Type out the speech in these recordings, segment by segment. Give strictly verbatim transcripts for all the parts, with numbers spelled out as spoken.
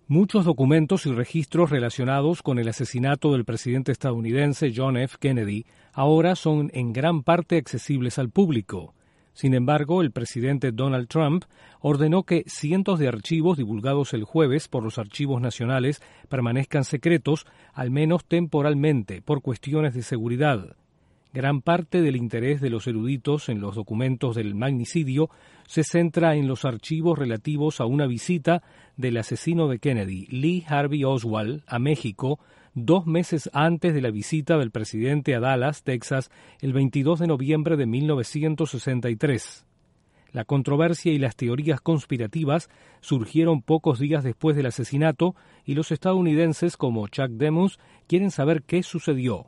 Muchos documentos y registros relacionados con el asesinato del presidente estadounidense John F. Kennedy ahora son en gran parte accesibles al público. Sin embargo, el presidente Donald Trump ordenó que cientos de archivos divulgados el jueves por los archivos nacionales permanezcan secretos, al menos temporalmente, por cuestiones de seguridad. Gran parte del interés de los eruditos en los documentos del magnicidio se centra en los archivos relativos a una visita del asesino de Kennedy, Lee Harvey Oswald, a México, dos meses antes de la visita del presidente a Dallas, Texas, el veintidós de noviembre de mil novecientos sesenta y tres. La controversia y las teorías conspirativas surgieron pocos días después del asesinato y los estadounidenses como Chuck Demus quieren saber qué sucedió.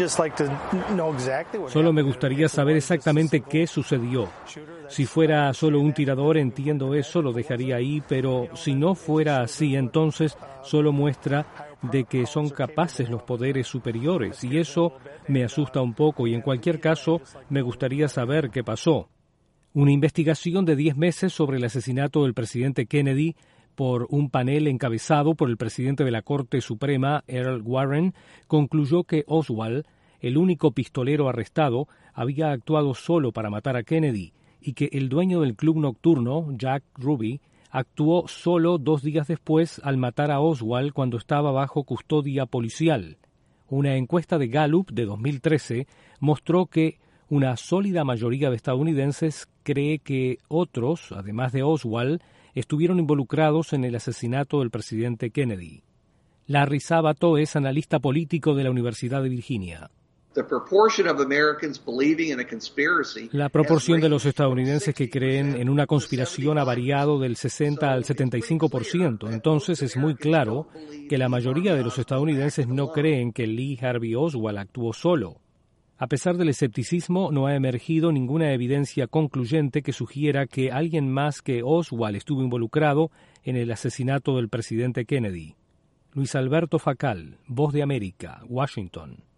Solo me gustaría saber exactamente qué sucedió. Si fuera solo un tirador, entiendo eso, lo dejaría ahí, pero si no fuera así, entonces solo muestra de que son capaces los poderes superiores, y eso me asusta un poco, y en cualquier caso me gustaría saber qué pasó. Una investigación de diez meses sobre el asesinato del presidente Kennedy por un panel encabezado por el presidente de la Corte Suprema, Earl Warren, concluyó que Oswald, el único pistolero arrestado, había actuado solo para matar a Kennedy y que el dueño del club nocturno, Jack Ruby, actuó solo dos días después al matar a Oswald cuando estaba bajo custodia policial. Una encuesta de Gallup de dos mil trece mostró que una sólida mayoría de estadounidenses cree que otros, además de Oswald, estuvieron involucrados en el asesinato del presidente Kennedy. Larry Sabato es analista político de la Universidad de Virginia. La proporción de los estadounidenses que creen en una conspiración ha variado del sesenta al setenta y cinco por ciento. Entonces es muy claro que la mayoría de los estadounidenses no creen que Lee Harvey Oswald actuó solo. A pesar del escepticismo, no ha emergido ninguna evidencia concluyente que sugiera que alguien más que Oswald estuvo involucrado en el asesinato del presidente Kennedy. Luis Alberto Facal, Voz de América, Washington.